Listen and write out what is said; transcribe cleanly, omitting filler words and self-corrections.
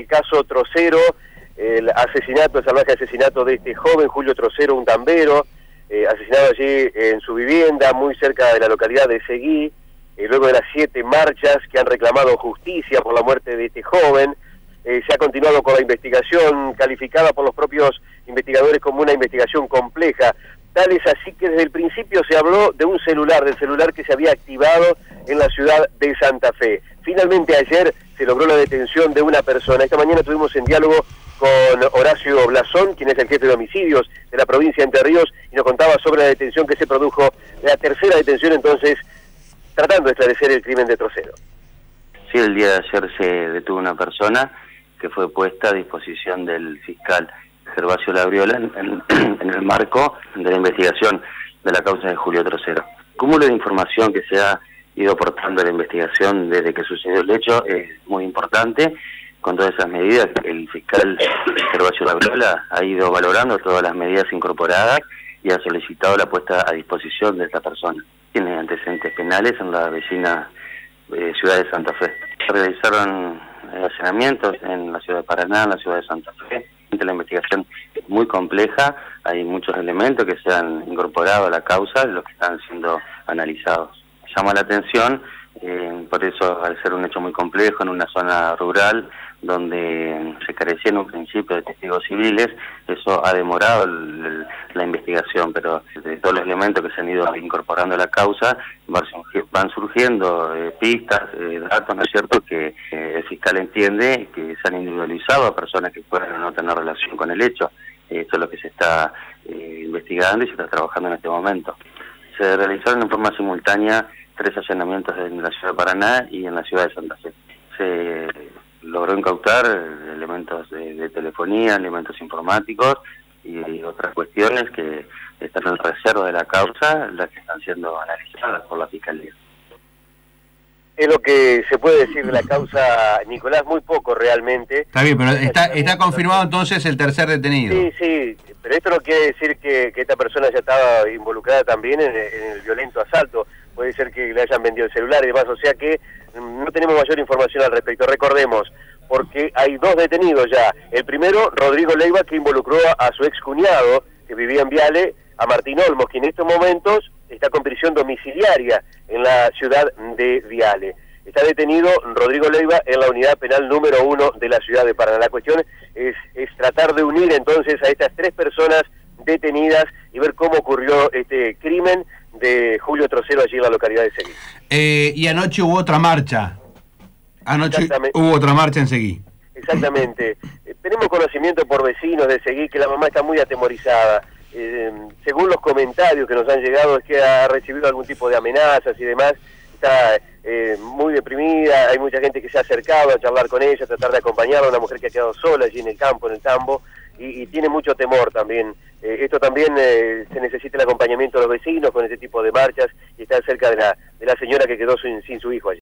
el caso Trocero, el salvaje asesinato de este joven Julio Trocero, un tambero, asesinado allí en su vivienda, muy cerca de la localidad de Seguí, luego de las 7 marchas que han reclamado justicia por la muerte de este joven. Se ha continuado con la investigación, calificada por los propios investigadores como una investigación compleja. Tal es así que desde el principio se habló de un celular, del celular que se había activado en la ciudad de Santa Fe. Finalmente ayer se logró la detención de una persona. Esta mañana estuvimos en diálogo con Horacio Blasón, quien es el jefe de homicidios de la provincia de Entre Ríos, y nos contaba sobre la detención que se produjo, la tercera detención entonces, tratando de esclarecer el crimen de Trocero. Sí, el día de ayer se detuvo una persona que fue puesta a disposición del fiscal Gervasio Labriola en el marco de la investigación de la causa de Julio Trocero. El cúmulo de información que se ha ido aportando a la investigación desde que sucedió el hecho es muy importante. Con todas esas medidas, el fiscal Gervasio Labriola ha ido valorando todas las medidas incorporadas y ha solicitado la puesta a disposición de esta persona. Tiene antecedentes penales en la vecina ciudad de Santa Fe. Se realizaron allanamientos en la ciudad de Paraná, en la ciudad de Santa Fe. La investigación es muy compleja, hay muchos elementos que se han incorporado a la causa, los que están siendo analizados. Llama la atención, por eso, al ser un hecho muy complejo en una zona rural, donde se carecía en un principio de testigos civiles, eso ha demorado la investigación, pero de todos los elementos que se han ido incorporando a la causa, van surgiendo pistas, datos, ¿no es cierto?, que el fiscal entiende que se han individualizado a personas que puedan no tener relación con el hecho. Esto es lo que se está investigando y se está trabajando en este momento. Se realizaron en forma simultánea 3 allanamientos en la ciudad de Paraná y en la ciudad de Santa Fe. Se logró incautar elementos de telefonía, elementos informáticos y otras cuestiones que están en reserva de la causa, las que están siendo analizadas por la Fiscalía. Es lo que se puede decir de la causa, Nicolás, muy poco realmente. Está bien, pero está confirmado entonces el tercer detenido. Sí, pero esto no quiere decir que esta persona ya estaba involucrada también en el violento asalto. Puede ser que le hayan vendido el celular y demás, o sea que no tenemos mayor información al respecto. Recordemos, porque hay 2 detenidos ya. El primero, Rodrigo Leiva, que involucró a su excuñado, que vivía en Viale, a Martín Olmos, que en estos momentos está con prisión domiciliaria en la ciudad de Viale. Está detenido Rodrigo Leiva en la unidad penal número 1 de la ciudad de Paraná. La cuestión es tratar de unir entonces a estas 3 personas detenidas y ver cómo ocurrió este crimen de Julio Trocero allí en la localidad de Seguí. Y anoche hubo otra marcha. Anoche hubo otra marcha en Seguí. Exactamente. Tenemos conocimiento por vecinos de Seguí que la mamá está muy atemorizada. Según los comentarios que nos han llegado, es que ha recibido algún tipo de amenazas y demás. Está muy deprimida, hay mucha gente que se ha acercado a charlar con ella, a tratar de acompañarla, una mujer que ha quedado sola allí en el campo, en el tambo, y tiene mucho temor también. Esto también se necesita el acompañamiento de los vecinos con este tipo de marchas, y estar cerca de la señora que quedó sin su hijo allí.